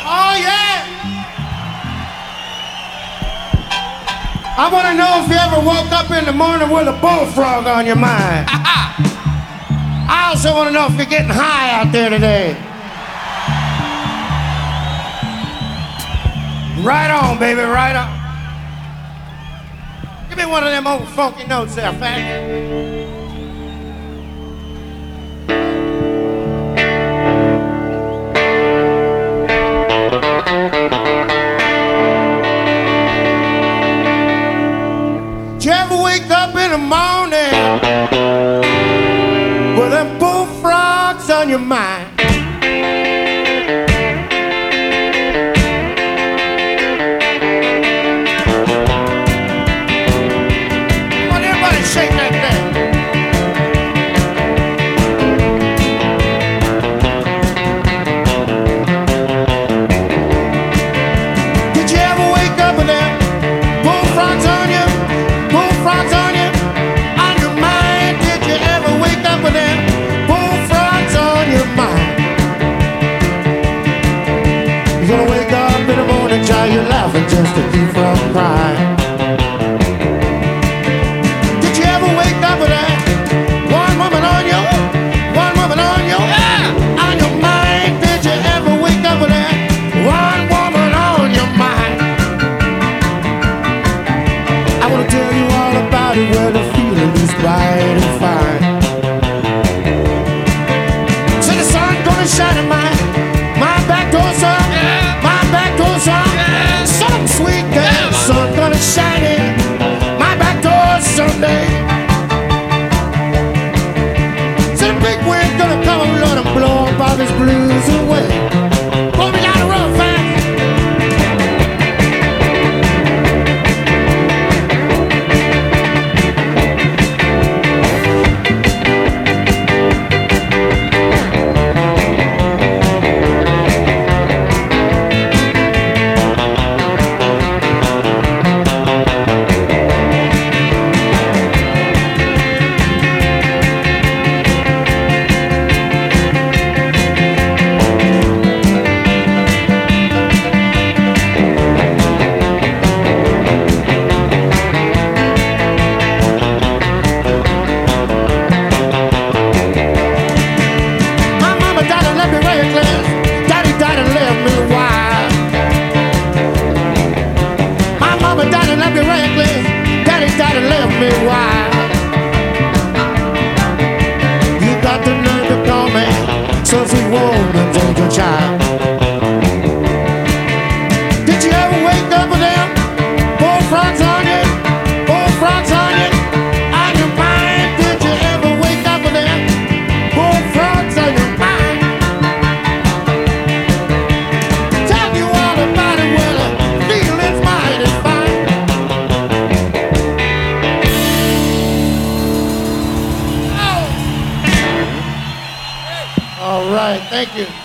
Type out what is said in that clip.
Oh, yeah. I want to know if you ever woke up in the morning with a bullfrog on your mind. I also want to know if you're getting high out there today. Right on, baby, right on. Give me one of them old funky notes there, faggot. Did you ever wake up in the morning with them bullfrogs on your mind? Come on, everybody shake that thing. Did you ever wake up with them bullfrogs on you? Bullfrogs on you, on your mind. Did you ever wake up with them bullfrogs on your mind? You're gonna wake up in the morning, child, you're laughing just to keep from crying. Did you ever wake up with that one woman on you? One woman on you? Yeah. On your mind. Did you ever wake up with that one woman on your mind? I wanna tell you all about it where the feeling is bright and fine. So the sun gonna shine in my back door, son. My back door, son. Something sweet, girl. Sun gonna shine in my back door someday. So the big wind gonna come and let him blow up all his blues away. Pull me down the road fast. My mama died and left me reckless. Daddy died and left me wild. My mama died and left me reckless. Daddy died and left me wild. You got the nerve to call me some sweet woman's angel child. Did you ever wake up with them bullfrogs on you? Bullfrogs on you? On your mind? Did you ever wake up with them bullfrogs on your mind? Tell you all about it, well, the feeling's mighty fine. Oh. All right, thank you.